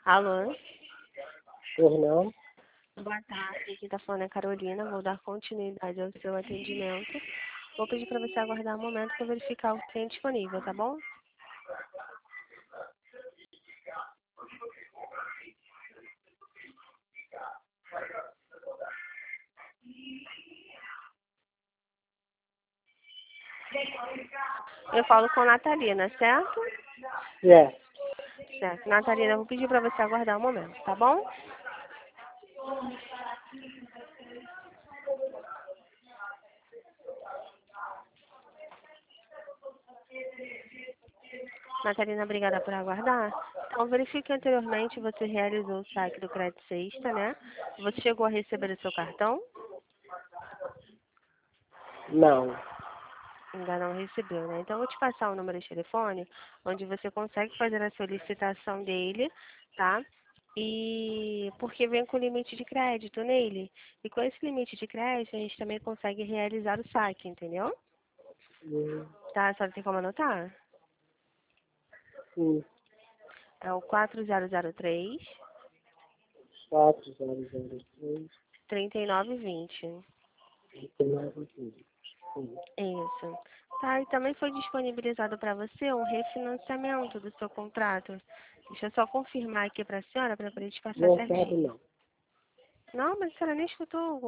Alô? Fernando, Boa tarde, aqui tá falando a Carolina. Vou dar continuidade ao seu atendimento. Vou pedir para você aguardar um momento para verificar o que tem disponível, tá bom? Eu falo com a Natalina, certo? é, Certo. Natalina, eu vou pedir para você aguardar um momento, tá bom? Natalina, obrigada por aguardar. Então, verifique que anteriormente você realizou o saque do Crédito Sexta, né? Você chegou a receber o seu cartão? não, Ainda não recebeu, né? Então, eu vou te passar o número de telefone, onde você consegue fazer a solicitação dele, tá? E porque vem com limite de crédito nele. E com esse limite de crédito, a gente também consegue realizar o saque, entendeu? hum, Tá? Só tem como anotar? sim, É o 4003 4003, 3920. 39, sim. Isso. Tá, e também foi disponibilizado para você um refinanciamento do seu contrato. Deixa eu só confirmar aqui para a senhora, para poder te passar Não sabe certinho. não. Não, mas a senhora nem escutou